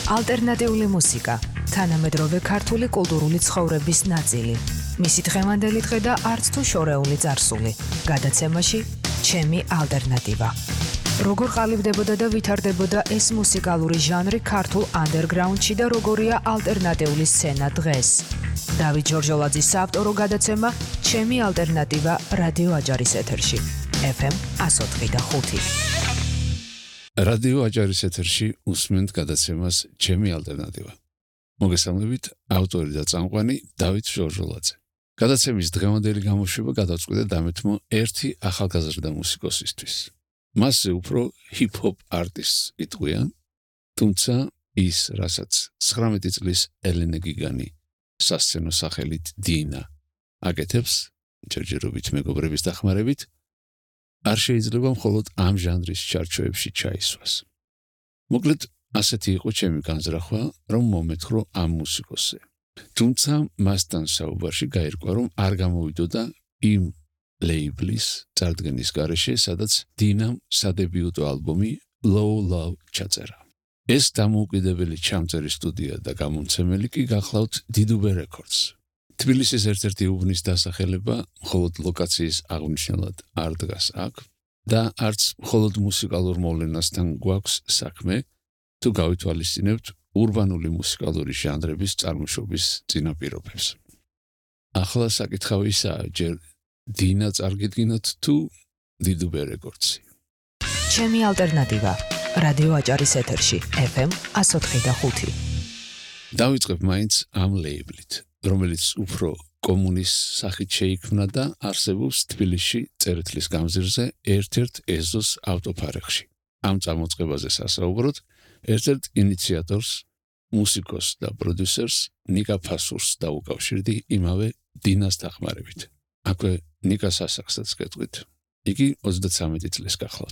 ალტერნატიული მუსიკა, თანამედროვე ქართული კულტურული ცხოვრების ნაწილი. მისი დღევანდელი დღე და არც თუ შორეული წარსული. გადაცემაში ჩემი ალტერნატივა. როგორ ყალიბდებოდა და ვითარდებოდა ეს მუსიკალური ჟანრი ქართულ ანდერგრაუნდში და როგორია ალტერნატიული სცენა დღეს. დავით ჯორჯოლაძის საავტორო გადაცემა ჩემი ალტერნატივა რადიო აჯარის ეთერში. FM 104.5. რადიო აჯარის ეთერში უსმენთ გადაცემას ჩემი ალტერნატივა. მოგესალმებით, ავტორი და წამყვანი დავით ჯორჯოლაძე. გადაცემის დღევანდელი გამოშვება გადავწყვიტე დამეთმო ერთი ახალგაზრდა მუსიკოსისთვის. მასზე უფრო ჰიპ-ჰოპ არტისტს იტყვიან, თუმცა ის, რასაც 19 წლის ელენე გიგანი სასცენო სახელით დინა აკეთებს, ჯერჯერობით მეგობრების დახმარებით, არ შეიძლება მხოლოდ ამ ჟანრის ჩარჩოებში ჩაისვას. მოკლედ, ასეთი იყო ჩემი განზრახვა, რომ მომეთქრო ამ მუსიკოსზე. თუმცა მასთან საუბარში გაირკვა, რომ არ გამოვიდოდა იმ ლეიბლის წარდგენის გარეშე, სადაც დინამ სადებიუტო ალბომი Low Love ჩაწერა. ეს დამოუკიდებელი ჩამწერი სტუდია და გამომცემელი კი გახლავთ დიდუბე რეკორდს. თბილისის ერთ-ერთი უბნის დასახელება მხოლოდ ლოკაციის აღნიშნულად არ დგას აქ და არც მხოლოდ მუსიკალურ მოვლენასთან გვაქვს საქმე, თუ გავითვალისწინებთ ურბანული მუსიკალური ჟანრების წარმოშობის წინაპირობებს. ახლა საკითხავი ისაა, ჯერ დინა წარგიდგინოთ თუ დიდუბე რეკორდსი. ჩემი ალტერნატივა რადიო აჯარის ეთერში FM 104.5. დავიწყებ მაინც ამ ლეიბლით, რომელიც უფრო კომუნის სახით შეიქმნა და არსებობს თბილისში წერეთლის გამზირზე ერთ-ერთ ეზოს ავტოფარეხში. ამ წამოწყებაზე სასაუბროთ ერთ-ერთ ინიციატორს, მუსიკოსს და პროდიუსერს ნიკა ფასურს დაუკავშირდი იმავე დინას დახმარებით. აქვე ნიკას ასახსაც გეტყვით. იგი 33 წლის გახლავთ.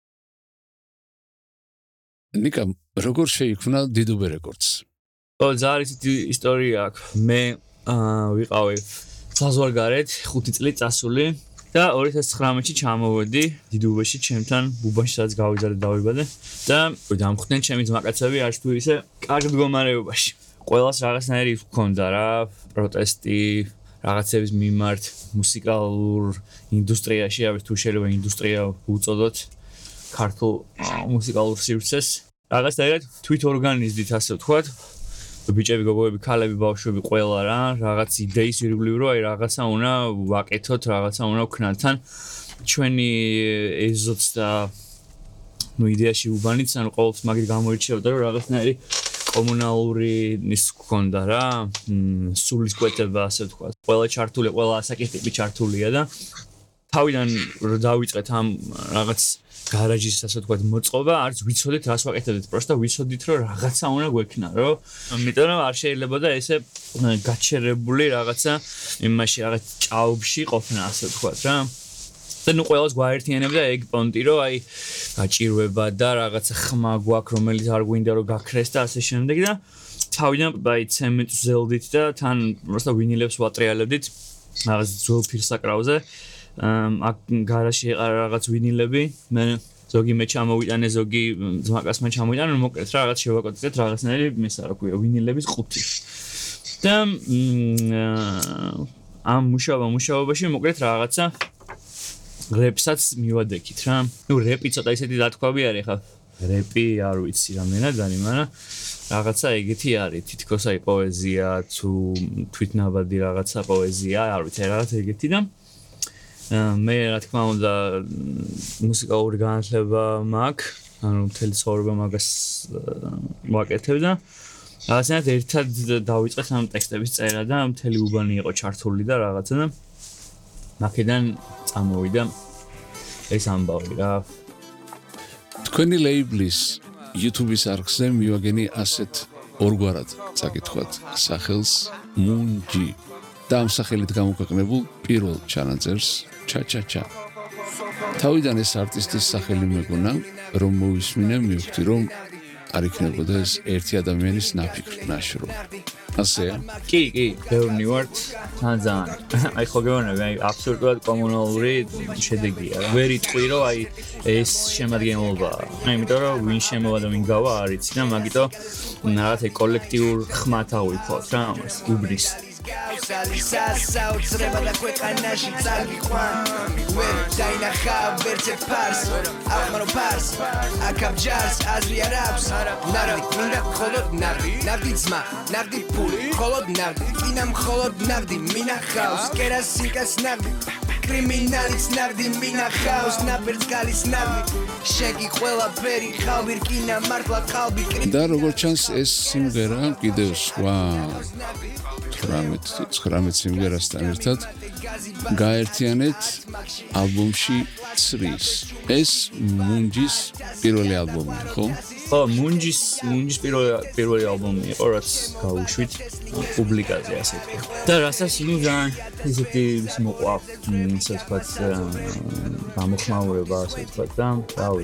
ნიკა, როგორ შეიქმნა დიდუბე რეკორდს? ძალიან ისტორია აქვს. მე ვიყავი საზღვარგარეთ 5 წელი წასული და 2019-ში ჩამოვედი დიდუბეში ჩემთან ბუბანში, სადაც გავიზარდე დავიბადე და დამხვდნენ ჩემი ძმაკაცები არც თუ ისე კარგ მდგომარეობაში. ყველას რაღაცნაირი ჰქონდა რა, პროტესტი რაღაცების მიმართ მუსიკალურ ინდუსტრიაში, ავი თუ შეიძლება ინდუსტრია უწოდოთ ქართულ მუსიკალურ სივრცეს. რაღაცნაირად თვით ორგანიზდით, ასე ვთქვათ. ბიჭები, გოგოები, ქალები, ბავშვები ყველა რა, რაღაც იდეის ირგვლივ რო აი რაღაცა უნდა ვაკეთოთ, რაღაცა უნდა ვქნათ თან ჩვენი ეზოც და იდეაში უბანიც, ანუ ყოველთვის მაგით გამოირჩეოდა, რომ რაღაცნაირი კომუნალური ის გქონდა რა, სულისკვეთება, ასე ვთქვათ. ყველა ჩართული, ყველა ასაკის ტიპი ჩართულია და თავიდან რომ დავიწყეთ ამ რაღაც გარაჟის, ასე ვთქვათ, მოწყობა, არც ვიცოდით რას ვაკეთებდით, პროსტა ვიცოდით, რომ რაღაცა უნდა გვექნა, რომ იმიტომ რომ არ შეიძლება და ესე გაჩერებული რაღაცა იმაში რაღაც ჭაობში ყოფნა, ასე ვთქვათ რა. და ნუ ყველას გვაერთიანებდა ეგ პონტი, რომ აი გაჭირვება და რაღაცა ხმა გვაქვს, რომელიც არ გვინდა რომ გაქრეს და ასე შემდეგ და თავიდან აი ცემენტს ვზელდით და თან პროსტა ვინილებს ვატრიალებდით რაღაც ძველ ფირსაკრავზე. აქ გარაჟში ეყარა რაღაც ვინილები, მე ზოგი მე ჩამოვიტანე, ზოგი ძმაკაცმა ჩამოვიტანე, მოკლედ რაღაც შევაკეთეთ რაღაცნაირი, მისა რა ქვია, ვინილების ყუთი. და ამ მუშაობაში მოკლედ რაღაცა რეპსაც მივადექით რა. ნუ რეპი ცოტა ისეთი დათქვაბი არის ხა. რეპი არ ვიცი რამდენადანი, მაგრამ რაღაცა ეგეთი არის, თითქოს აი პოეზია თუ თვითნაბადი რაღაცა პოეზია, არ ვიცი, რაღაც ეგეთი და მე რა თქმა უნდა მუსიკალური განათლება მაქვს, ანუ მთელი ცხოვრება მაგას ვაკეთებ და რაღაცნაირად ერთად დავიწყეთ ამ ტექსტების წერა და მთელი უბანი იყო ჩართული და რაღაცა და მაქედან წამოვიდა ეს ამბავი რა. თქვენი ლეიბლის YouTube-ის არხზე მივაგენი ასეთ ორგვარად წაკითხოთ სახელს მუნჯი და ამ სახელით გამოქვეყნებულ პირველ ჩანაწერს ჩა. თავიდან ეს არტისტის სახელი მეგონა, რომ მოვისმინე, მივხვდი, რომ არ იქნებოდა ეს ერთი ადამიანის ნაშრომი. ასეა? კი, ბევრი ვართ, ძალიან. აი ხო გეუბნები, აი აბსოლუტურად კომუნალური შედეგია რა. ვერ იტყვი რომ აი ეს შემადგენლობაა. იმიტომ რომ ვინ შემოვა და ვინ გავა არ იცი და მაგიტომ რაღაცა კოლექტიურ ხმათ ავიქოთ რა ამას უბრის. საოცრება და ქვეყანაში წარგიყვან ვერ დაინახავ ვერცერთ ფარს აღმარო ფარს აქ ამჯარს აზრი არ აქვს ნარდი მინდა მხოლოდ ნარდი ძმა ნარდი ფული მხოლოდ ნარდი წინა მხოლოდ ნარდი მინახავს კერასიკას ნარდი კრიმინალის ნარდი მინახავს ნაბერს გალის ნარდი შეგი ყველაფერი ხალბი რკინა მართლა ხალბი და როგორც ჩანს ეს სიმღერა კიდევ სხვა 19 სიმღერასთან ერთად გაერთიანეთ ალბომში ცრის. ეს მუნჯის პირველი ალბომია, ხო? ხო, მუნჯის პირველი ალბომი იყო, რაც გავუშვით პუბლიკაზე, ასე თქვა. და რასაც ძალიან ისეთი მოყვა, ასე ვთქვათ, გამოხმაურება, ასე ვთქვათ და რავი,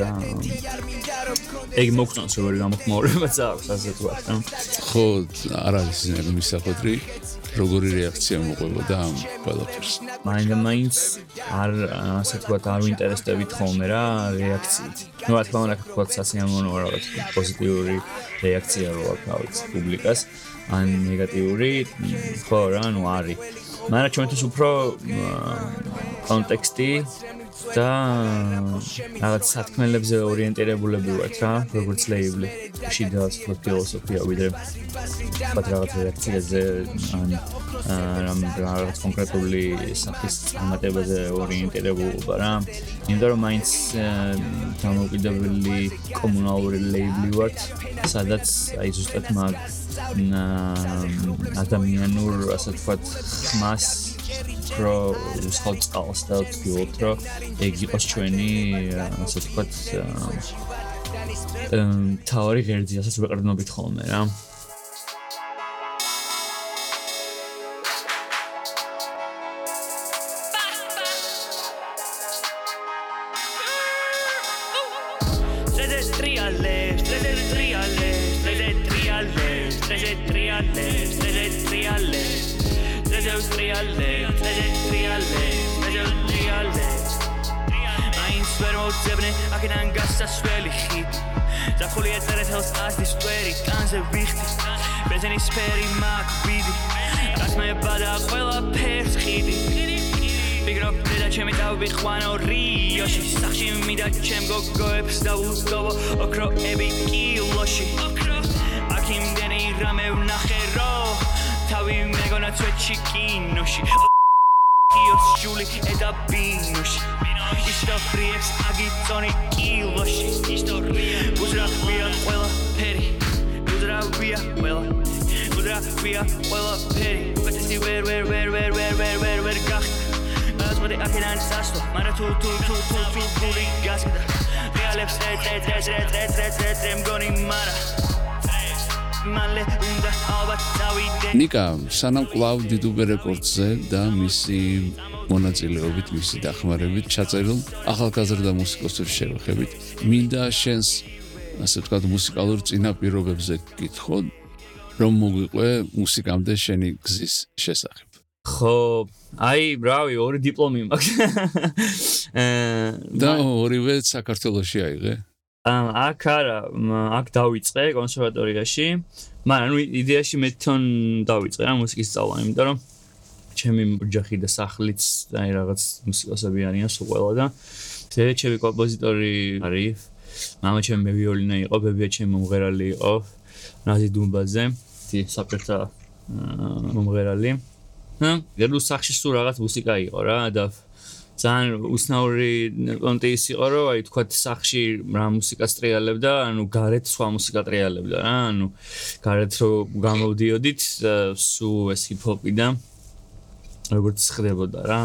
ეგ მოგწონს როგორი გამოხმაურებაც აქვს, ასე ვთქვათ, რა. ხო, არ არის ზნელი მისახვედრი, როგორი რეაქცია მოყვებოდა ამ ყველაფერს. მაინც არ ასე ვთქვათ, არ ვინტერესდებით ხოლმე რა რეაქციით. ну, რა თქმა უნდა, ვთქვათ, სასიამოვნოა რაღაც პოზიტიური რეაქცია რო აქვს, რა ვიცი, პუბლიკას, ან ნეგატიური, ხო რა, ну, არის. მაგრამ ჩვენთვის უფრო კონტექსტი და რაღაც სათქმელებზე ორიენტირებულები ვართ რა, როგორც ლეიბლი. შიდა ვთქვათ, ფილოსოფია ვიდრე ვთქვათ რაღაც რეაქციაზე ან რაღაც კონკრეტული სახის წარმატებაზე ორიენტირებულობა რა. იმიტომ რომ მაინც დამოუკიდებელი კომუნალური ლეიბლი ვართ, სადაც აი ზუსტად მაგ ადამიანურ, ასე ვთქვათ, ხმას რო ვსხავწყალს და ვთქვით, რომ ეგ იყოს ჩვენი, ასე ვთქვათ, თავი ღერძი, ასაც ვეყრდნობით ხოლმე რა. აქედან გასასვლელი ხიდი ზაფხული ეწერეთ ჰელს ასდის სკვერი კანზე ვიხდი ბენზინის ფერი მაქვს ბიდი რაც მეება და ყველაფერს ხიდი ვიგრობ და ჩემი დავიყვანო რიოში სახში მინდა ჩემ გოგოებს დავუსტოვო ოქროები კილოში აქ იმდენი რამე ვნახე რო თავი მეგონა ცვეთში კინოში იოს ჯული ედა ბინოში ისტორიებს აგიწონი კილოში ისტორია უძრავია ყველაფერი უძრავია ყველაფერი უკეთესი ვერ გახდა ასმოდი აქედან სასვლა მაგრამ თუ ფული გასკდა რეალებს ეწე მგონი მარა მალე უნდა ალბათ დავიდე ნიკა სანამ კლავ დიდუბე რეკორდზე და მისი მონაწილეობით, მისი დახმარებით ჩაწერილ ახალგაზრდა მუსიკოსებს შევეხებით. მინდა შენს, ასე ვთქვათ, მუსიკალურ წინაპირობებზე გკითხო, რომ მოგვიყვე მუსიკამდე შენი გზის შესახებ. ხო, აი, ბრავი, ორი დიპლომი მაქვს. და ორივე საქართველოში აიღე? აქ არა, აქ დავიწყე კონსერვატორიაში, მაგრამ ნუ იდეაში მე თვითონ დავიწყე რა მუსიკის სწავლა, იმიტომ რომ ჩემი ოჯახი და სახლიც აი რაღაც მუსიკოსები არიან სულ ყველა და ჩემი კომპოზიტორი არის მამა ჩემი მევიოლინე იყო ბებია ჩემი მომღერალი იყო ნაზი დუმბაძე საბჭოთა მომღერალი გერლუ სახში სულ რაღაც მუსიკა იყო რა და ძალიან უცნაური პონტი ის იყო რომ აი თქვა სახში რა მუსიკას ტრიალებდა ანუ გარეთ სხვა მუსიკა ტრიალებდა რა ანუ გარეთ რო გამოვდიოდით სულ ეს ჰიპ-ჰოპი და როგორც ხდებოდა რა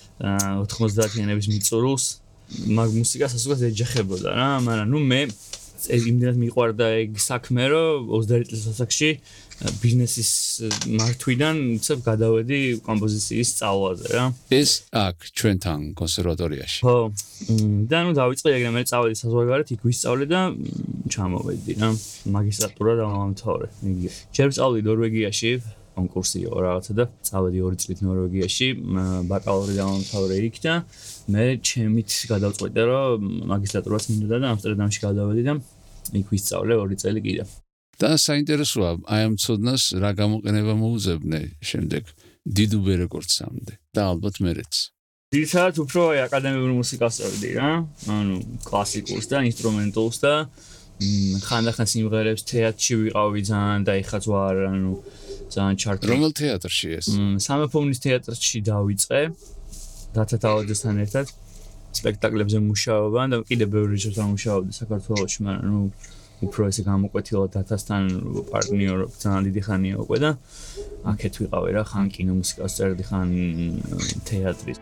90-იანების მიწურულს მაგ მუსიკას ასულად ეჯახებოდა რა მაგრამ ნუ მე იმდენად მიყვარდა ეგ საქმე, რომ 20 წლის ასაკში ბიზნესის მართვიდან უცებ გადავედი კომპოზიციის სწავლაზე რა. ეს აქ ჩვენთან კონსერვატორიაში. ხო. და ნუ დავიწყე ეგრე მე წავედი საზღვარგარეთ, იქ ვისწავლე და ჩამოვედი რა. მაგისტრატურა დავამთავრე. იგი. ჯერ ვსწავლდი ნორვეგიაში, კონკურსი იყო რაღაცა და წავედი 2 წლით ნორვეგიაში, ბაკალავრი დავამთავრე იქ და მე ჩემით გადავწყვიტე, რომ მაგისტრატურაც მინდოდა და ამსტერდამში გადავედი და იქ ვისწავლე 2 წელი კიდე. და საინტერესოა, აი ამ ცოდნას რა გამოყენება მოუძებნე შემდეგ დიდუბე რეკორდსამდე და ალბათ მერეც. ძირითადად უფრო აი აკადემიურ მუსიკას წავედი რა, ანუ კლასიკურს და ინსტრუმენტულს და ხანდახან სიმღერებს თეატრში ვიყავი ძალიან და ეხაც ვარ, ანუ ძალიან ჩარტი. რომელ თეატრში ეს? სამეფო ომის თეატრში დავიწყე რათა თავაძესთან ერთად სპექტაკლებზე მუშაობა და კიდე ბევრი ჯერთან მუშაობდი საქართველოში, მაგრამ ნუ უფრო ესე გამოკვეთილად დათასთან პარტნიორობ ძალიან დიდი ხანია უკვე და აქეთ ვიყავი რა, ხან კინომუსიკას წერდი, ხან თეატრის.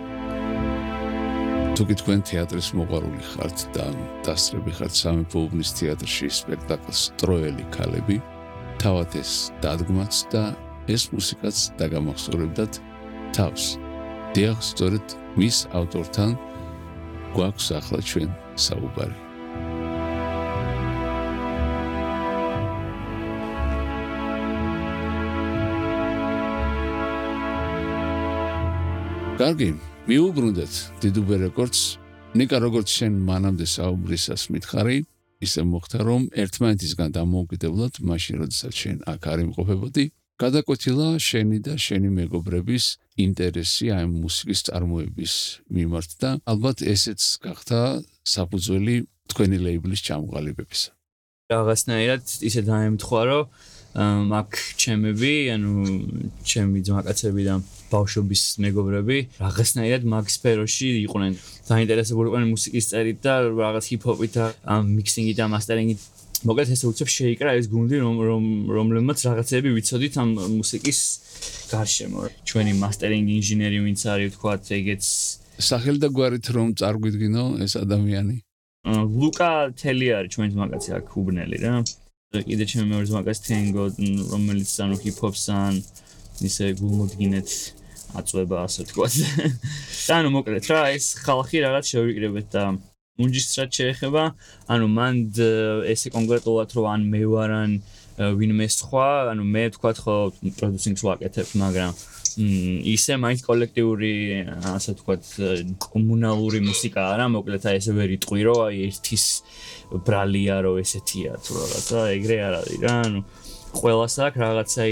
თუ თქვენ თეატრის მოყვარული ხართ და დასწრები ხართ სამეფო უბნის თეატრში სპექტაკლს ტროელი ქალები, თავად ეს დადგმაც და ეს მუსიკაც დაგამახსოვრებდათ თავს. დიახ, სწორედ მის ავტორთან გვაქვს ახლა ჩვენ საუბარი. კარგი, მიუბრუნდეთ დიდუბე რეკორდს. ნიკა, როგორც შენ მანამდე საუბრისას მითხარი, ისე მოხდა, რომ ერთმანეთისგან დამოუკიდებლად, მაშინ როდესაც შენ აქ არ იმყოფებოდი, გადაკვეთილა შენი და შენი მეგობრების ინტერესი ამ მუსიკის წარმოების მიმართ და ალბათ ესეც გახდა საფუძველი თქვენი ლეიბლის ჩამოყალიბებისა. რაღაცნაირად ისე დაემთხვა, რომ აქ ჩემები, ანუ ჩემი ძმაკაცები და ბავშვობის მეგობრები რაღაცნაირად მაგ სფეროში იყვნენ დაინტერესებულნი მუსიკის წერით და რაღაც ჰიპ-ჰოპით და მიქსინგით და მასტერინგით. მოკლედ ესე უცებ შეიკრა ეს გუნდი, რომლებმაც რაღაცები ვიცოდით ამ მუსიკის გარშემო. ჩვენი მასტერინგი ინჟინერი ვინც არის, ვთქვათ, ეგეც სახელი და გვარით რომ წარგვიდგინო ეს ადამიანი. ლუკა თელი არის ჩვენი ძმაკაცი აქ უბნელი რა. კიდე ჩემი მეორე ძმაკაცი თენგო, რომელიც ანუ ჰიპ-ჰოპს ან ისე გულმოდგინეთ აწვება ასე ვთქვათ. და ანუ მოკლედ რა ეს ხალხი რაღაც შევიკრიბეთ და მუნჯის რაც შეეხება, ანუ მან ესე კონკრეტულად რომ ან მე ვარ ან ვინმე სხვა, ანუ მე ვთქვათ ხო პროდიუსინგს ვაკეთებ, მაგრამ ისე მაინც კოლექტიური ასე ვთქვათ კომუნალური მუსიკა არა, მოკლედ აი ესე ვერ იტყვი რომ აი ერთის ბრალია რომ ესეთია თუ რაღაცა ეგრე არ არის რა, ანუ ყველას აქვს რაღაც აი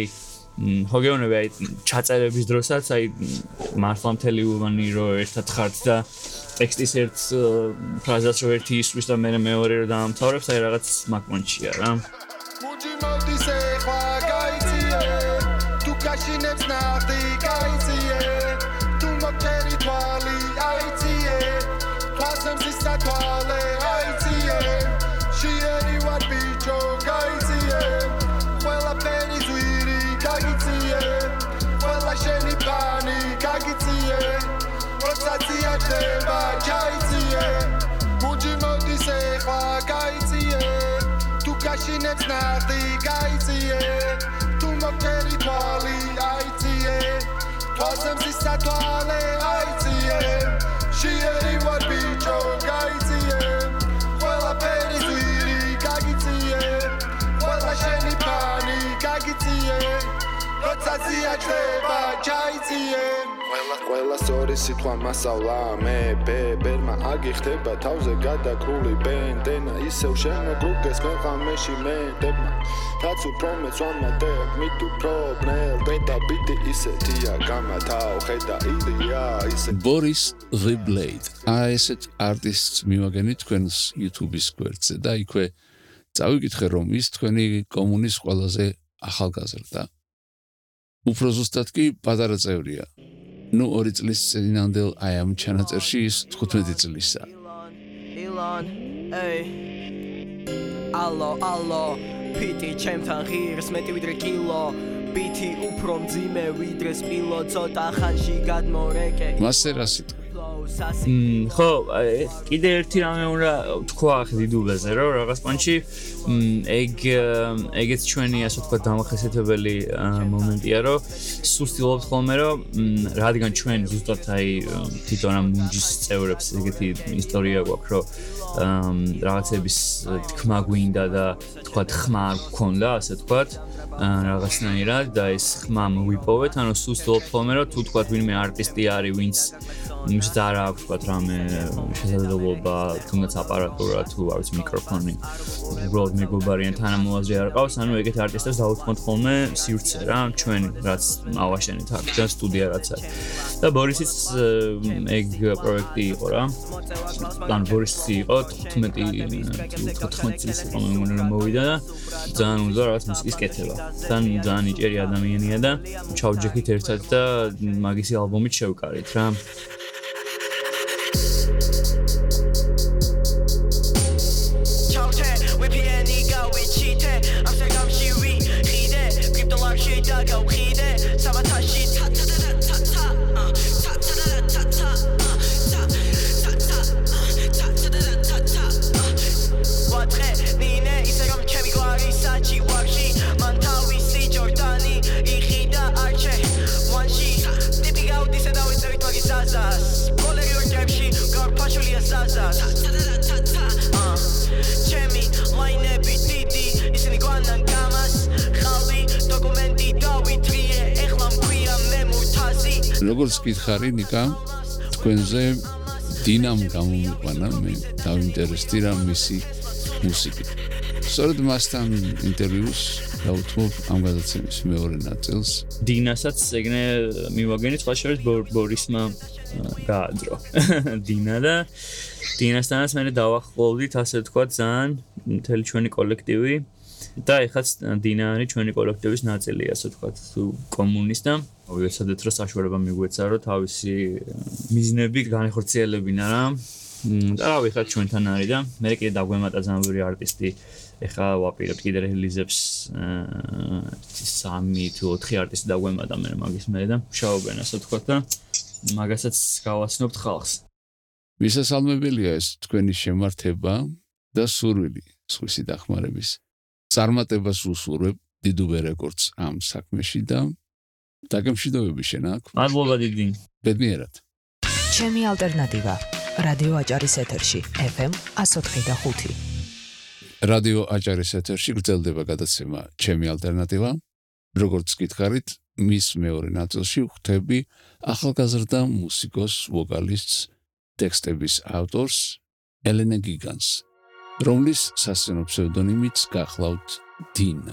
ხო გეუბნები აი ჩაწერების დროსაც აი მართლა მთელი უბანი რომ ერთად ხართ და ტექსტის ერთ ფრაზას რო ერთი ისვრის და მე მეორე რო დაამთავრებს, აი რაღაც მაკმონჩია რა. მუნჯი მოდის ეხლა გაიციე, თუ გაშინებს ნახტი გაიციე, თუ მოგჭერი თვალი აიციე, თვალსემსის სათვალე აიციე, შიერი ვარ ბიჭო გაიციე, ყველაფერი ზვირი გაგიციე, ყველა შენი პანი გაგიციე, როცაცია ხდება ჩაიციე, მუნჯი მოდის ეხლა გაიციე, თუ გაშინებს ნახტი გაიციე, თუ მოგჭერი თვალი აიციე, თვალსემსის სათვალე აიციე, შიერი ვარ ბიჭო გაიციე, ყველაფერი ზვირი გაგიციე, ყველა შენი პანი გაგიციე, როცაცია ხდება ჩაიციე. ყველა სწორი სიტყვა მასავლა მე ბერმა აგიხდება თავზე გადაკრული ბენდენა ისევ შემოგუგეს მე ღამეში მენდებმა რაც უფრო მეცვამადებ მით უფრო ბნელ და ბიტი ისეთია გამათავ ხედა ილია ისე Boris the Blade. ესეთ არტისტს მივაგენით თქვენს YouTube-ის გვერდზე და იქვე წავიკითხე რომ ის თქვენი კომუნის ყველაზე ახალგაზრდა. უფრო ზუსტად კი პატარა წევრია. ნუ 2 წლის წინანდელ აი ამ ჩანაწერში ის 15 წლისა. Elon, ey. Allo, piti ჩემთან ღირს მეტი ვიდრე კილო, ბითი უფრო მძიმე ვიდრე სპილო, ცოტა ხანში გადმორეკე. მასე რა სიტყვი? ხო, კიდე ერთი რამე უნდა თქვა ხიდუბაზე, რომ რაღაც პონჩი ეგეც ჩვენი ასე ვთქვათ დამახასიათებელი მომენტია, რომ სუსტილობთ ხოლმე, რომ რადგან ჩვენ ზუსტად აი თვითონ ამ მუნჯის წევრებს ეგეთი ისტორია გვაქვს, რომ რაღაცების თქმა გვინდა და თქვათ ხმა არ გქონდა, ასე ვთქვათ, რაღაცნაირად და ეს ხმა მოვიპოვეთ, ანუ სუსტილობთ ხოლმე, რომ თუ თქვათ ვინმე არტისტი არის, ვინც იმის არ აქვს თქვათ რამე შესაძლებლობა, თუნდაც აპარატურა თუ არ ვიცი მიკროფონი, უბრალოდ მეგობარიან თანამოაზრე არ ყავს, ანუ ეგეთ არტისტებს დავუთმოთ ხოლმე სივრცე რა, ჩვენ რაც ავაშენეთ აქ და სტუდია რაც არის. და ბორისიც ეგ პროექტი იყო რა. ან ბორისი იყო 14 წლის იყო მე მგონი რომ მოვიდა და ძალიან უნდა რაღაც მუსიკის კეთება. ძალიან იჭერი ადამიანია და ჩავჯექით ერთად და მაგისი ალბომით შევკარით რა. როგორც გითხარი ნიკა თქვენზე დინამ გამომიყვანა მე დავინტერესდი რა მისი მუსიკით. სწორედ მასთან ინტერვიუს დავუთმობ ამ გადაცემის მეორე ნაწილს. დინასაც ეგნე მივაგენი სხვა შორის ბორისმა გაადრო. დინა და დინასთანაც მე დავახლოვდით ასე ვთქვათ ძალიან მთელი ჩვენი კოლექტივი და ეხაც დინა არის ჩვენი კოლექტივის ნაწილია ასე ვთქვათ კომუნის და ვიეცადეთ რომ საშუალება მიგვეცა რომ თავისი მიზნები განეხორციელებინა რა. და რა ვიხარ ჩვენთან არის და მე კიდე დაგვემატა ზამბური არტისტი ეხლა ვაპირებთ კიდე რელიზებს 3 თუ 4 არტისტი დაგვემატა მე მაგის მე და მშაობენ ასე ვთქვათ და მაგასაც გავაცნობთ ხალხს. მისასალმებელია ეს თქვენი შემართება და სურვილი სხვისი დახმარების. წარმატებას უსურვებ დიდუბე რეკორდს ამ საქმეში და დაგემშვიდობები შენ აქ. მადლობა დიდი. ბედნიერად. ჩემი ალტერნატივა. რადიო აჭარის ეთერში FM 104.5. რადიო აჭარის ეთერში გრძელდება გადაცემა ჩემი ალტერნატივა. როგორც გითხარით, მის მეორე ნაწილში ვხვდები ახალგაზრდა მუსიკოს ვოკალისტს, ტექსტების ავტორს ელენე გიგანს, რომლის სასცენო ფსევდონიმიც გახლავთ დინა.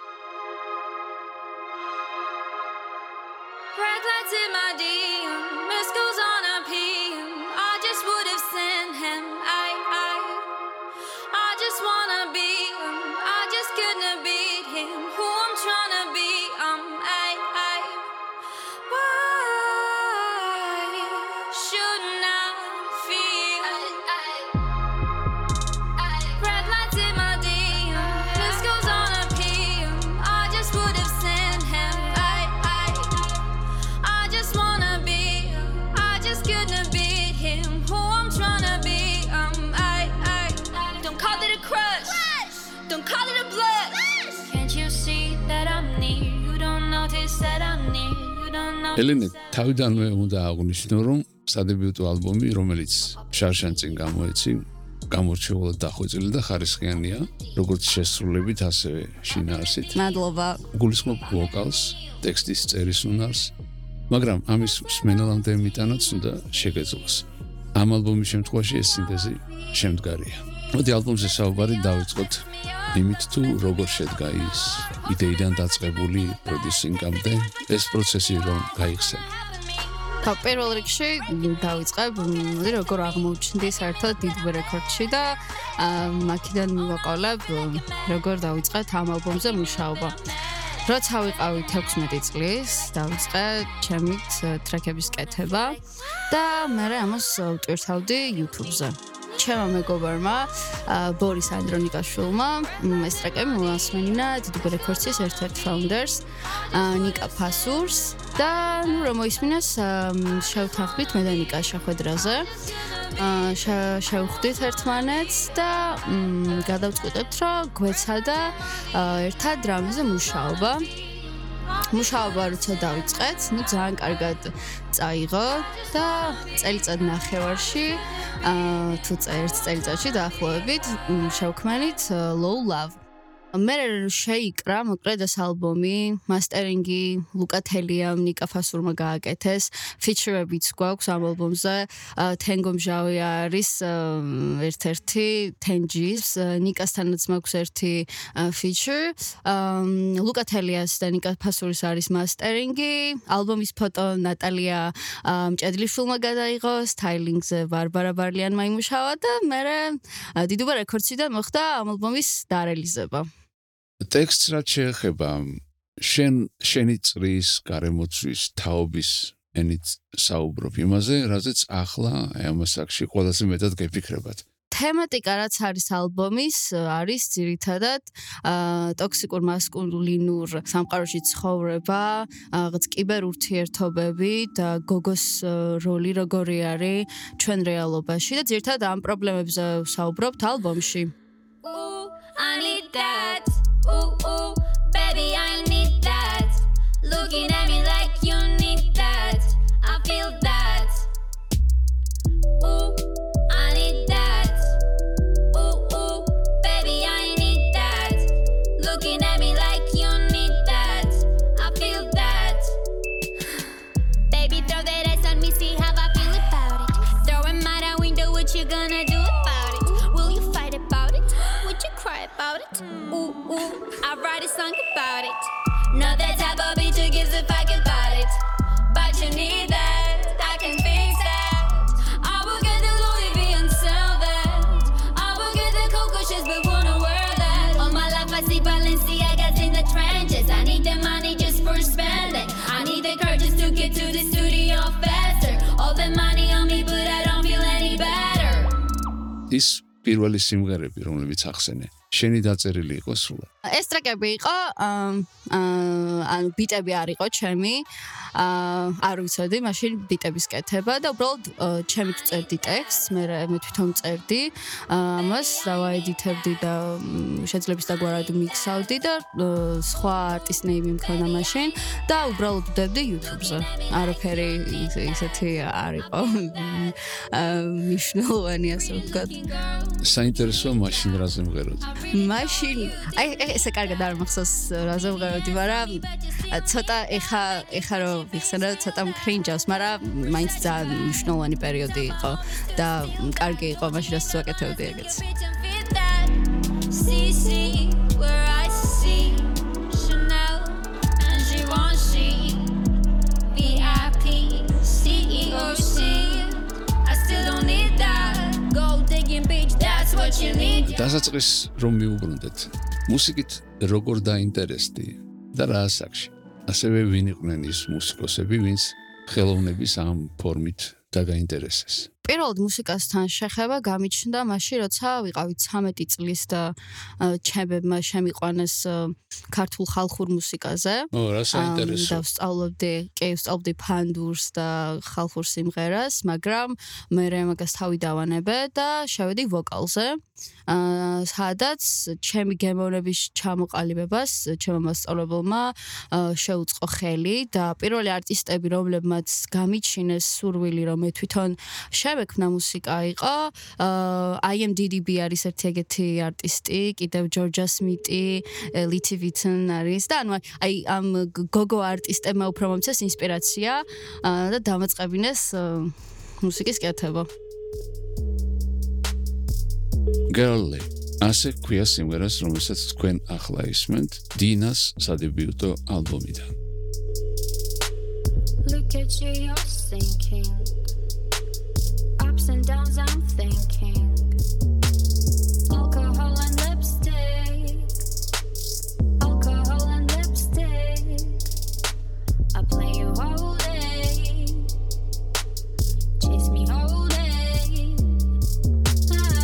ელენე, თავიდანვე უნდა აღვნიშნო, რომ სადებიუტო ალბომი, რომელიც შარშან წინ გამოეცი, გამორჩეულად დახვეწილი და ხარისხიანია, როგორც შესრულებით, ასევე შინაარსით. მადლობა. გულისხმობ ვოკალს, ტექსტის წერის უნარს, მაგრამ ამის მსმენელამდე მიტანაც უნდა შეგეძლოს. ამ ალბომის შემთხვევაში ეს სინთეზი შემდგარია. მოდი ალბომზე საუბარი დავიწყოთ იმით, თუ როგორ შედგა ის იდეიდან დაწყებული პროდიუსინგამდე ეს პროცესი რომ გაიხსენა. პირველ რიგში დავიწყებ, როგორ აღმოჩნდი საერთოდ დიდუბე რეკორდში და მაქედან მივაყოლებ, როგორ დავიწყეთ ამ ალბომზე მუშაობა. როცა ვიყავი 16 წლის, დავიწყე ჩემით ტრეკების კეთება და მე ამას ვტვირთავდი YouTube-ზე. ჩემმა მეგობარმა ბორის ანდრონიკაშვილმა ეს ტრეკები მოასმენინა დიდუბე რეკორდსის ერთ-ერთ ფაუნდერს ნიკა ფასურს და ნუ რომ მოისმინეს შევთანხმდით მე და ნიკა შეხვედრაზე შევხვდით ერთმანეთს და გადავწყვიტებთ რომ გვეცადა ერთად დრამზე მუშაობა როცა დავიწყეთ, ნუ ძალიან კარგად წაიღო და წელიწად ნახევარში თუ ერთ წელიწადში დაახლოებით შევქმნით Low Love. მე შეიკრა მოკლედ ეს ალბომი, მასტერინგი ლუკა თელიამ, ნიკა ფასურმა გააკეთეს, ფიჩერებიც გვაქვს ამ ალბომზე, თენგო მჟავი არის ერთ-ერთი თენჯის, ნიკასთანაც მაქვს ერთი ფიჩერ, ლუკა თელიას და ნიკა ფასურის არის მასტერინგი, ალბომის ფოტო ნატალია მჭედლიშვილმა გადაიღო, სტაილინგზე ვარბარა ბარლიანმა იმუშავა და მე დიდუბა რეკორდსიდან მოხდა ამ ალბომის დარელიზება. ტექსტს რაც შეეხება შენი წრის, გარემოცვის, თაობის ენით საუბრობ იმაზე, რაზეც ახლა ამ საკში ყველაზე მეტად გეფიქრებათ. თემატიკა რაც არის ალბომის არის ძირითადად ტოქსიკურ მასკულინურ სამყაროში ცხოვრება, რაღაც კიბერურთიერთობები და გოგოს როლი როგორი არის ჩვენ რეალობაში და ძირითადად ამ პრობლემებზე ვსაუბრობთ ალბომში. I need that. Ooh, baby, I need that. Looking at me like you need that. I feel that. Ooh, I need that. Ooh, baby, I need that. Looking at me like you need that. I feel that. Baby, throw that ass on me, see how I feel about it. Throw him out that window, what you gonna do about it? Will you fight about it? Would you cry about it? Ooh, I write a song about it. Not that type of bitch who gives a fuck about it. But you need that, I can fix that. I will get the Louis V and sell that. I will get the Coco shoes but wanna wear that. All my life I see Balenciagas in the trenches. I need the money just for spending. I need the courage just to get to the studio faster. All the money on me but I don't feel any better. This პირველი სიმღერები, რომლებიც ახსენე, შენი დაწერილი იყო სრულად. ეს ტრეკები იყო, ანუ ბიტები არ იყო ჩემი, არ ვიცოდი, მაშინ ბიტების კეთება და უბრალოდ ჩემი წერდი ტექსტს, მე თვითონ წერდი, ამას დავაედიტებდი და შეძლებს დაგვარად მიქსავდი და სხვა არტისტ ნეიმი მქონდა მაშინ და უბრალოდ ვდებდი YouTube-ზე. არაფერი ისეთი არ იყო მნიშვნელოვანი ასე ვთქვათ. საინტერესოა მაშინ რაზე მღეროდი? მაშინ ესე კარგად არ მახსოვს რაზე ვღეროდი, მაგრამ ცოტა ეხა რომ ვიხსენე, ცოტა მქრინჯავს, მაგრამ მაინც ძალიან მნიშვნელოვანი პერიოდი იყო და კარგი იყო მაშინ რაც ვაკეთებდი ეგეც. დასაწყის რომ მიუბრუნდეთ, მუსიკით როგორ დაინტერესდი და რა ასაკში? ასევე ვინ იყვნენ ის მუსიკოსები, ვინც ხელოვნების ამ ფორმით დაგაინტერესეს? პირველად მუსიკასთან შეხება გამიჩნდა მაშინ, როცა ვიყავით 13 წლის და ჩემებმა შემიყვანეს ქართულ ხალხურ მუსიკაზე. რა საინტერესო. და ვსწავლობდი ფანდურს და ხალხურ სიმღერას, მაგრამ მე მაგას თავი დავანებე და შევედი ვოკალზე. სადაც ჩემი გემოვნების ჩამოყალიბებას ჩემმა მასწავლებელმა შეუწყო ხელი და პირველი არტისტები, რომლებმაც გამიჩინეს სურვილი, რომ მე თვითონ შევექმნა მუსიკა იყო, IMDb არის ერთი ეგეთი არტისტი, კიდევ ჯორჯა სმიტი, ლითი ვიტონ არის და ანუ აი ამ გოგო არტისტებმა უფრო მომცეს ინსპირაცია და დამაწყებინეს მუსიკის კეთება. Girl, ასე ქვია სიმღერას, რომელსაც თქვენ ახლა ისმენთ, დინას სადებიუტო ალბომიდან. Look at you, you're sinking. Ups and downs, I'm thinking. Alcohol and lipstick. Alcohol and lipstick. I play you whole day. Chase me whole day.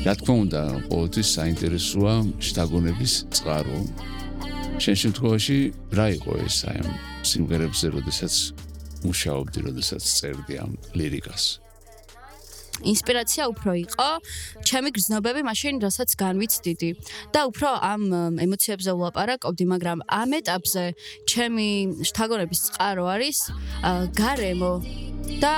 რა თქმა უნდა, ყოველთვის საინტერესოა შთაგონების წყარო. შენ შემთხვევაში რა იყო ეს აი ამ სიმღერებზე, როდესაც მუშაობდი, როდესაც წერდი ამ ლირიკას? ინსპირაცია უფრო იყო ჩემი გრძნობები მაშინ, რასაც განვიცდიდი და უფრო ამ ემოციებზე ვლაპარაკობდი, მაგრამ ამ ეტაპზე ჩემი შთაგონების წყარო არის გარემო და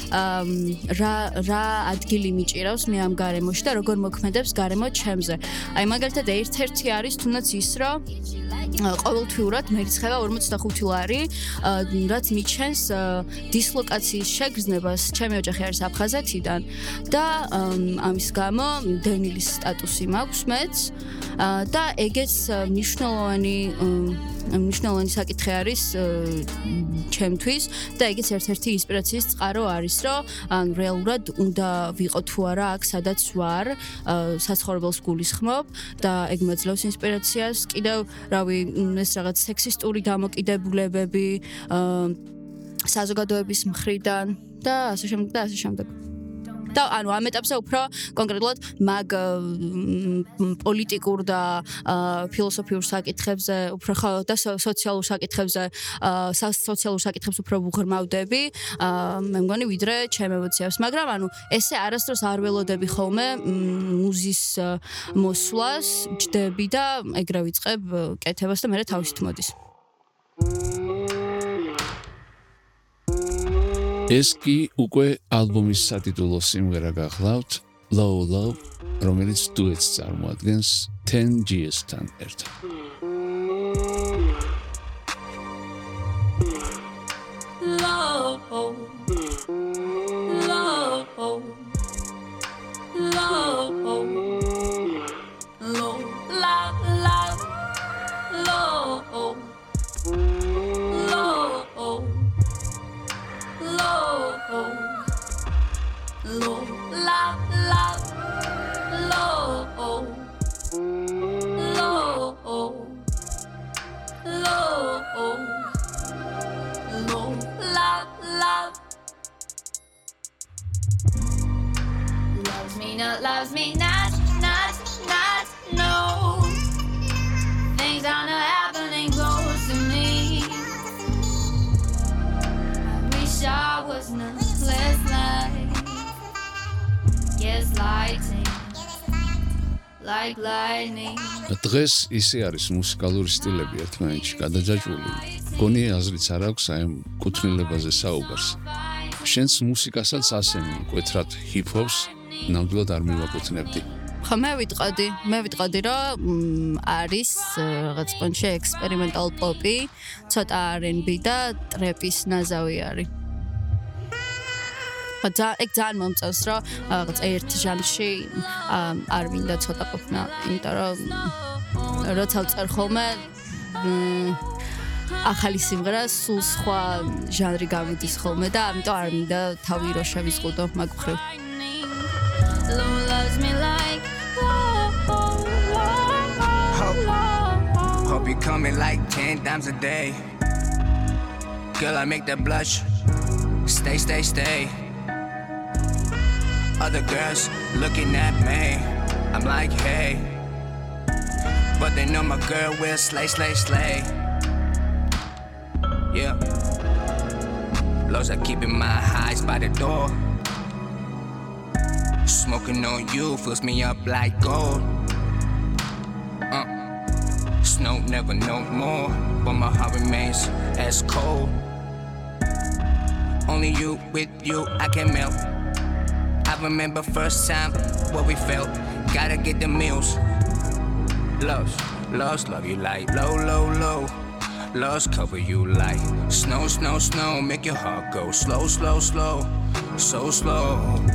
რა ადგილი მიჭირავს მე ამ გარემოში და როგორ მოქმედებს გარემო ჩემზე. აი მაგალითად ერთ-ერთი არის თუნდაც ის, რომ ყოველთვიურად მერიცხება 45 ლარი, რაც მიჩენს დისლოკაციის შეგრძნებას. ჩემი ოჯახი არის აფხაზეთიდან და ამის გამო დევნილის სტატუსი მაქვს მეც და ეგეც მნიშვნელოვანი საკითხი არის ჩემთვის და ეგეც ერთ-ერთი ინსპირაციის წყარო არის, რომ რეალურად უნდა ვიყო თუ არა აქ, სადაც ვარ, საცხოვრებელს გულისხმობ და ეგ მეძლევს ინსპირაციას. კიდევ რავი, ეს რაღაც სექსისტური დამოკიდებულებები საზოგადოების მხრიდან და ასე შემდეგ. და ანუ ამ ეტაპზე უფრო კონკრეტულად მაგ პოლიტიკურ და ფილოსოფიურ საკითხებზე უფრო და სოციალურ საკითხებს უფრო ვუღრმავდები, მე მგონი ვიდრე ჩემ ემოციებს, მაგრამ ანუ ესე არასდროს არ ველოდები ხოლმე მუზის მოსვლას, ჯდები და ეგრე ვიწყებ კეთებას და მერე თავისით მოდის. ეს კი უკვე ალბომის სატიტულო სიმღერა გახლავთ, Low Love, რომელიც დუეტს წარმოადგენს 10Gs-თან ერთად. Loves me not, no. Things are not happening close to me. I wish I was not less like lightning. დღეს ისე არის მუსიკალური სტილები ერთმანეთში გადაჯაჭვული. გონი აზრიც არ აქვს აი ამ კუთვნილებაზე საუბარს. შენს მუსიკასაც ასე მკვეთრად ჰიპ-ჰოპს ნამდვილად არ მივაკუთვნებდი. ხო, მე ვიტყოდი, რომ არის რაღაც პონჩი ექსპერიმენტალ პოპი, ცოტა R&B და ტრეპის ნაზავი არის. ეგ ძალიან მომწონს, რომ რაღაც ერთ ჟანრში არ მინდა ცოტა ყოფნა, იმიტომ რომ როცა ვწერ ხოლმე ახალი სიმღერა სულ სხვა ჟანრი გამიდის ხოლმე და ამიტომ არ მინდა თავი რო შევიზღუდო მაგ მხრივ. Loves me like Hope you coming like 10 times a day. Girl, I make that blush. Stay. Other girls looking at me. I'm like, hey. But they know my girl will slay. Yeah. Lows are keeping my highs by the door. Smoking on you fills me up like gold. Snow never no more, but my heart remains as cold. Only you, with you, I can melt. I remember first time what we felt. Gotta get the meals. Loves, love you like low. Loves cover you like snow. Make your heart go slow, so slow.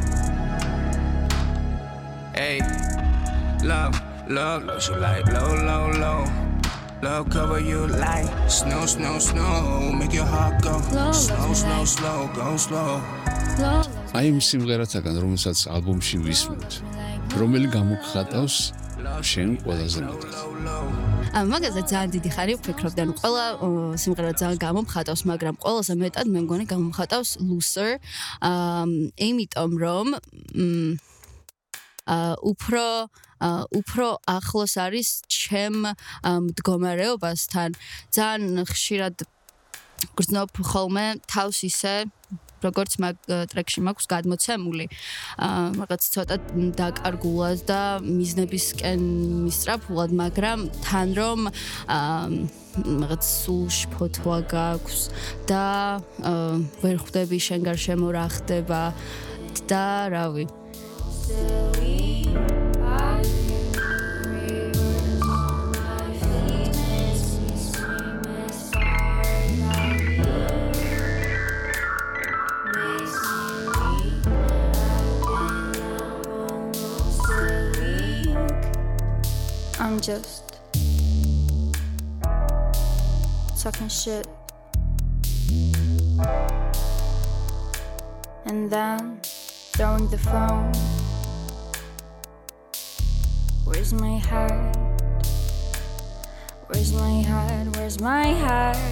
Hey, love, loves you like low. Love cover you like snow. Make your heart go slow, go slow. აი იმ სიმღერათაგან, რომელსაც ალბომში ვისმენთ, რომელი გამოგხატავს შენ ყველაზე მეტად? მაგაზე ძალიან დიდი ხანი ვფიქრობდი, ანუ ყველა სიმღერა ძალიან გამომხატავს, მაგრამ ყველაზე მეტად მე მგონი გამომხატავს Loser, იმიტომ რომ უფრო ახლოს არის ჩემ მდგომარეობასთან ძალიან ხშირად გრძნობ ხოლმე თავს ისე როგორც მაგ ტრეკში მაქვს გადმოცემული რაღაც ცოტა დაკარგულად და მიზნებისკენ მისწრაფულად მაგრამ თან რომ რაღაც სულ შფოთვა გაქვს და ვერ ხვდები შენ გარშემო რა ხდება და რავი I'm just talking shit and then throwing the phone. Where's my heart? Where's my heart? Where's my heart?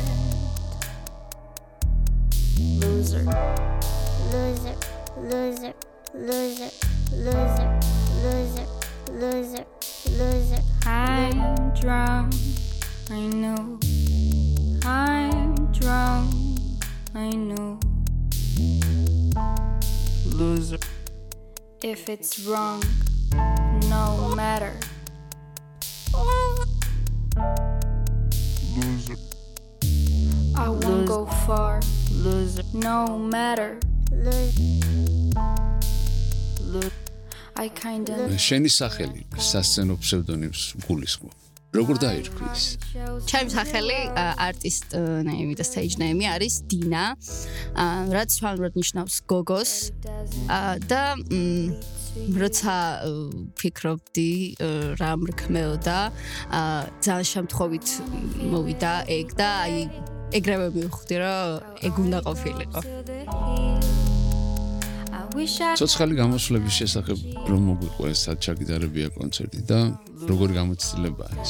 Loser. Loser. Loser. Loser. Loser. Loser. Loser. Loser. I'm drunk, I know. I'm drunk, I know. Loser. If it's wrong, no matter. Loser. I won't go far. Loser. No matter. Loser. I kinda შენი სახელი სასცენო ფსევდონიმს გულისხმობ. როგორ დაირქვეს? ჩემი სახელი არტისტ name და stage name არის დინა. რაც სვანურად ნიშნავს გოგოს. და როცა ფიქრობდი რა მრქმეოდა, ძალიან შემთხვევით მოვიდა ეგ და აი ეგრევე მივხვდი რომ ეგ უნდა ყოფილიყო. ცოცხალი გამოსვლების შესახებ რომ მოგვიყვეს სად ჩაგიდარებია კონცერტი და როგორი გამოცდილებაა ეს?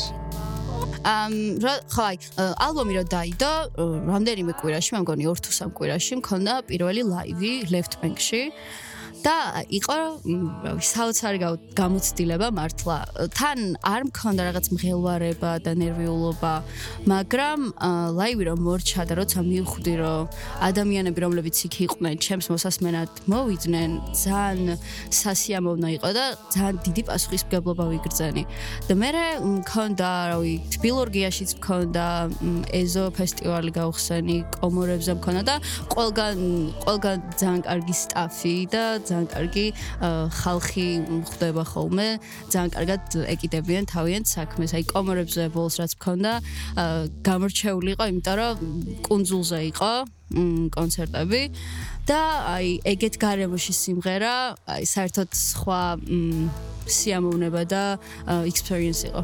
ხო აი ალბომი რო დაიდო რამდენიმე კვირაში მე მგონი 2 თუ 3 კვირაში მქონდა პირველი ლაივი Left Bank-ში და იყო საოცარი გამოცდილება მართლა თან არ მქონდა რაღაც მღელვარება და ნერვიულობა მაგრამ ლაივი რომ მორჩა და როცა მივხვდი რომ ადამიანები რომლებიც იქ იყვნენ ჩემს მოსასმენად მოვიდნენ ძალიან სასიამოვნო იყო და ძალიან დიდი პასუხისმგებლობა ვიგრძენი და მე მქონდა რავი თბილორგიაშიც მქონდა ეზო ფესტივალი გავხსენი კომორებზე მქონდა და ყველგან ძალიან კარგი სტაფი და ძალიან კარგი ხალხი ხვდება ხოლმე ძალიან კარგად ეკიდებიან თავიანთ საქმეს აი კომორებზე ბოლოს რაც მქონდა გამორჩეული იყო იმიტომ რომ კუნძულზე იყო კონცერტები და აი ეგეთ გარემოში სიმღერა აი საერთოდ სხვა სიამოვნება და experience იყო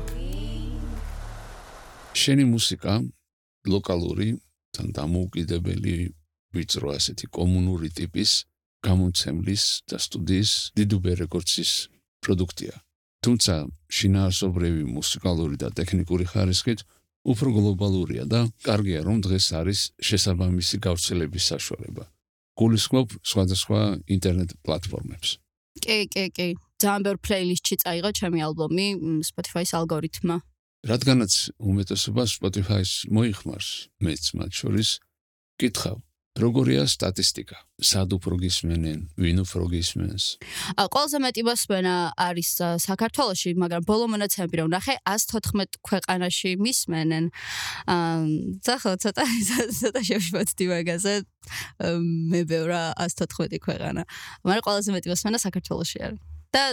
შენი მუსიკა ლოკალური თან დამოუკიდებელი ვიწრო ასეთი კომუნური ტიპის გამოცემლის და სტუდიის დიდუბე რეკორდსის პროდუქტია. თუმცა შინაარსობრივი მუსიკალური და ტექნიკური ხარისხით უფრო გლობალურია და კარგია რომ დღეს არის შესაბამისი გავრცელების საშუალება. გულისხმობ სხვადასხვა ინტერნეტ პლატფორმებს. კი. ძალიან ბევრ პლეილისტში წაიღო ჩემი ალბომი Spotify-ის ალგორითმმა. რადგანაც უმეტესობა Spotify-ს მოიხმარს, მეც მათ შორის კითხავ როგორია სტატისტიკა? სად უფრო გისმენენ, ვინ უფრო გისმენს? ყველაზე მეტი მოსმენა არის საქართველოში, მაგრამ ბოლო მონაცემები რომ ნახე 114 ქვეყანაში მისმენენ. და ხო ცოტა შევშფოთდი მაგაზე. მე ბევრა 114 ქვეყანა. მაგრამ ყველაზე მეტი მოსმენა საქართველოში არის. და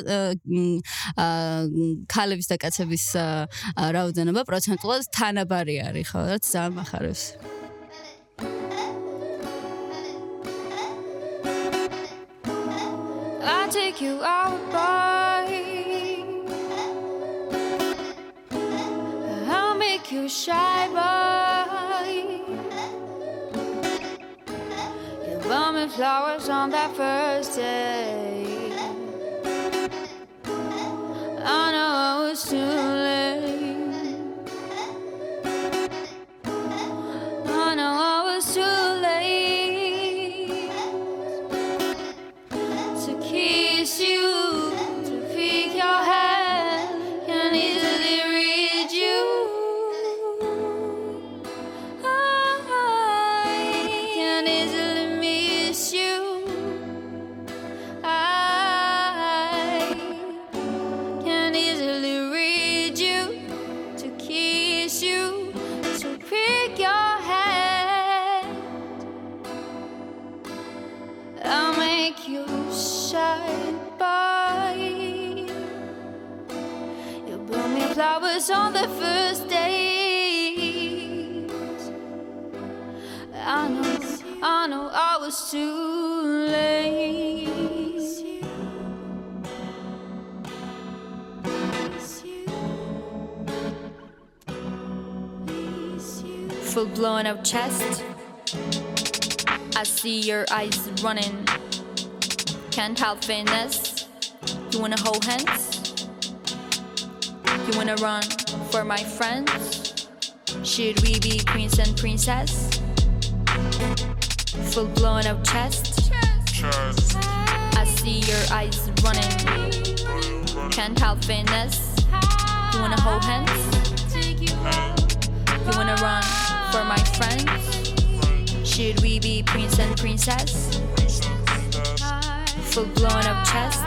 ქალების და კაცების რაოდენობა პროცენტულად თანაბარი არის, ხო, რაც ძალიან მახარებს. I'll take you out, boy. I'll make you shy, boy. You bought me flowers on that first day. I know I was too late. I know I was too late to kiss you, to fix was on the first date. I know I was too late. Full blown up chest. I see your eyes running. Can't help fitness. You wanna hold hands? You wanna run for my friends? Should we be prince and princess? Full blown up chest. I see your eyes running. Can't help fitness. You wanna hold hands? You wanna run for my friends? Should we be prince and princess? Full blown up chest.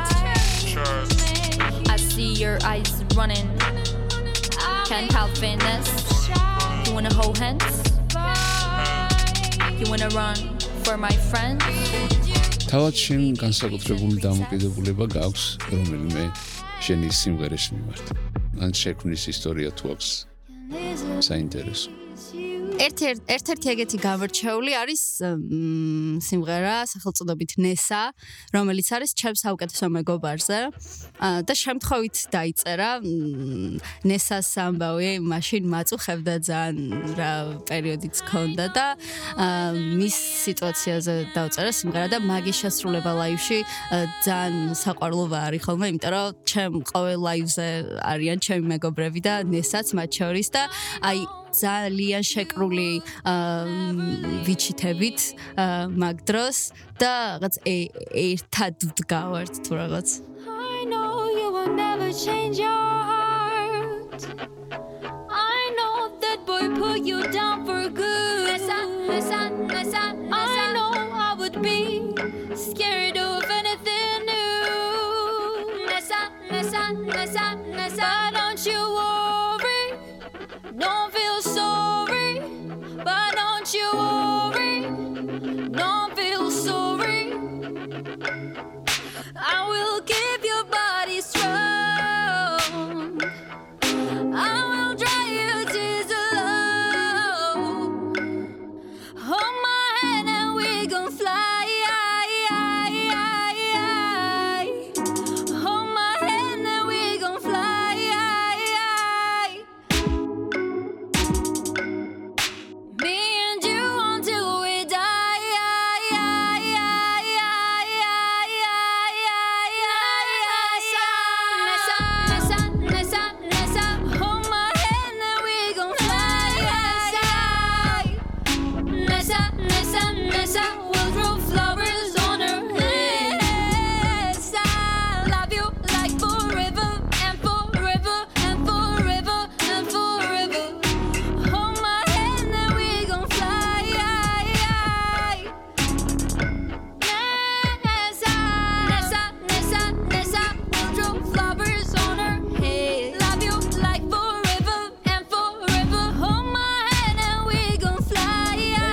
I see your eyes running. Can't help fitness. You wanna hold hands? You wanna run for my friends? თავად შენ განსაკუთრებული დამოკიდებულება გაქვს რომელიმე შენი სიმღერის მიმართ. ან შექმნის ისტორია თუ აქვს საინტერესო. ერთ-ერთი ეგეთი გამორჩეული არის სიმღერა სახელწოდებით ნესა, რომელიც არის ჩემს საუკეთესო მეგობარზე და შემთხვევით დაიწერა ნესას ამბავი, მაშინ მაწუხებდა ძალიან რა პერიოდიც ჰქონდა და მის სიტუაციაზე დავწერა სიმღერა და მაგის შესრულება ლაივში ძალიან საყვარლობა არის ხოლმე, იმიტომ რომ ჩემ ყოველ ლაივზე არიან ჩემი მეგობრები და ნესაც მათ შორის და აი ძალიან შეკრული ვიჩითებით მაგ დროს და რაღაც ერთად ვდგავართ თუ რაღაც. I know you will never change your heart. I know that boy put you down for good. I know I would be scared of anything new. But don't you worry, don't feel sorry. But don't you worry, don't feel sorry. I will keep your body strong. I will dry your tears alone. Hold my hand and we gon' fly. Hold my hand and we gon' fly. Me and you until we die. Nessa, hold my hand and we gon' fly. Nessa, we'll throw flowers on her head. Love you like forever and forever and forever and forever. Hold my hand and we gon' fly. Nessa, we'll throw flowers on her head. Love you like forever and forever. Hold my hand and we gon' fly.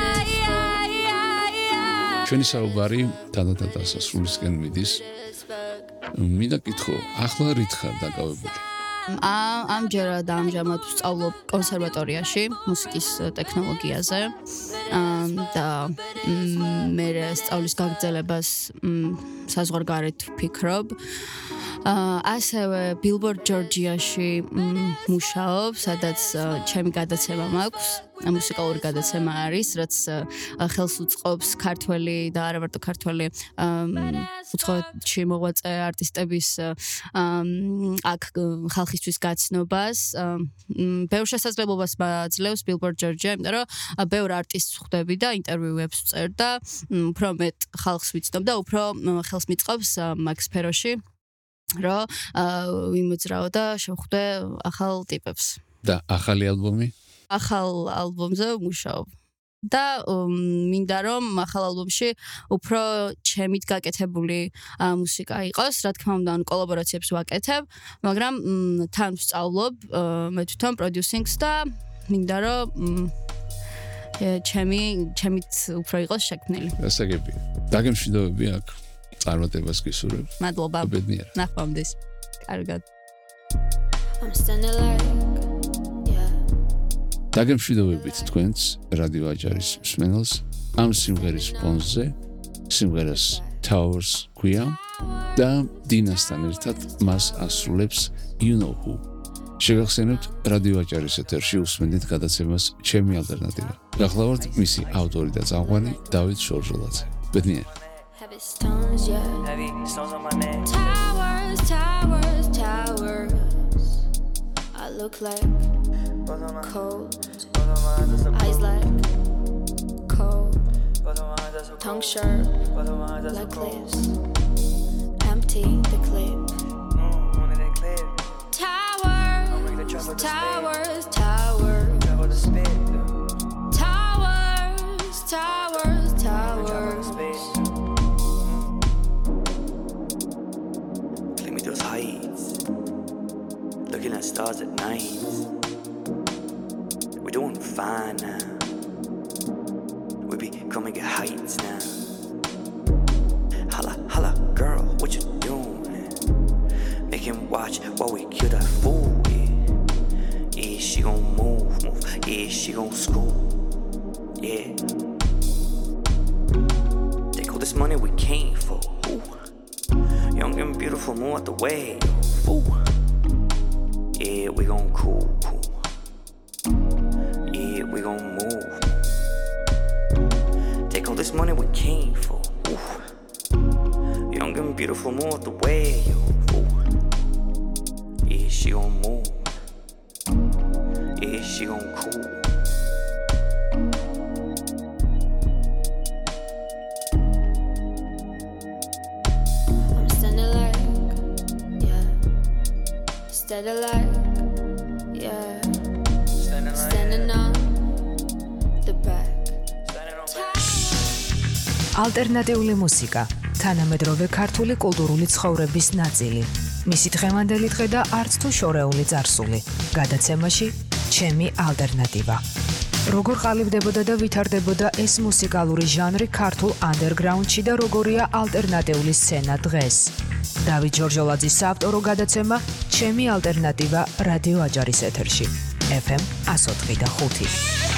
ჩვენი საუბარი თანდათან დასასრულისკენ მიდის. მინდა გითხო, ახლა რით ხარ დაკავებული? ამჟამად ვსწავლობ კონსერვატორიაში მუსიკის ტექნოლოგიაზე და მე სწავლის გაგრძელებას საზღვარგარეთ ვფიქრობ. ასევე Billboard Georgia-ში მუშაობ, სადაც ჩემი გადაცემა მაქვს, მუსიკალური გადაცემა არის, რაც ხელს უწყობს ქართველი და არა მარტო ქართველი უცხოეთში მოღვაწე არტისტების აქ ხალხისთვის გაცნობას. ბევრ შესაძლებლობას მაძლევს Billboard Georgia, იმიტომ რომ ბევრ არტისტს ხვდები და ინტერვიუებს ვწერ და უფრო მეტ ხალხს ვიცნობ და უფრო ხელს მიწყობს მაგ სფეროში. რომ ვიმოძრაო და შევხვდე ახალ ტიპებს. და ახალი ალბომი? ახალ ალბომზე ვმუშაობ. და მინდა რომ ახალ ალბომში უფრო ჩემით გაკეთებული მუსიკა იყოს, რა თქმა უნდა, კოლაბორაციებს ვაკეთებ, მაგრამ თან ვსწავლობ მე თვითონ პროდიუსინგს და მინდა რომ ჩემით უფრო იყოს შექმნილი. გასაგებია. დაგემშვიდობები აქ. წარმატებას გისურვებ. მადლობა. ბედნიერ. ნახვამდის. კარგად. I'm standing like დაგემშვიდობებით თქვენს რადიო აჯარის მსმენელს ამ სიმღერის ფონზე, სიმღერას Towers ქვია და დინასთან ერთად მას ასრულებს You Know Who. შეგახსენებთ რადიო აჯარის ეთერში უსმენთ გადაცემას ჩემი ალტერნატივა. გახლავართ მისი ავტორი და წამყვანი დავით შორჟოლაძე. ბედნიერ. Heavy stones, yeah. Heavy stones on my neck. Towers, towers, towers. I look like cold. Eyes like cold. Tongue sharp like clips. Empty the clip. Towers, towers, towers. Towers, towers, towers. Climb me those heights. Looking at stars at night. We're doing fine now. We be coming at heights now. Holla, holla, girl, what you doing? Make him watch while we kill that fool. Yeah, she gon' move. Yeah, she gon' school. Yeah. Take all this money we came for. Ooh. Young and beautiful, move out the way. Ooh. Yeah, we gon' cool. Yeah, we gon' move. Take all this money we came for. Ooh. Young and beautiful, move out the way. Ooh. Yeah, she gon' move. Yeah, she gon' cool. I'm standing like, yeah. Steady like, yeah. Standing on the back. ალტერნატიული მუსიკა, თანამედროვე ქართული კულტურული ცხოვრების ნაწილი. მისი დღევანდელი დღე და არც თუ შორეული წარსული. გადაცემაში ჩემი ალტერნატივა. როგორ ყალიბდებოდა და ვითარდებოდა ეს მუსიკალური ჟანრი ქართულ ანდერგრაუნდში და როგორია ალტერნატიული სცენა დღეს. დავით ჯორჯოლაძის საავტორო გადაცემა ჩემი ალტერნატივა რადიო აჯარის ეთერში. FM 104.5.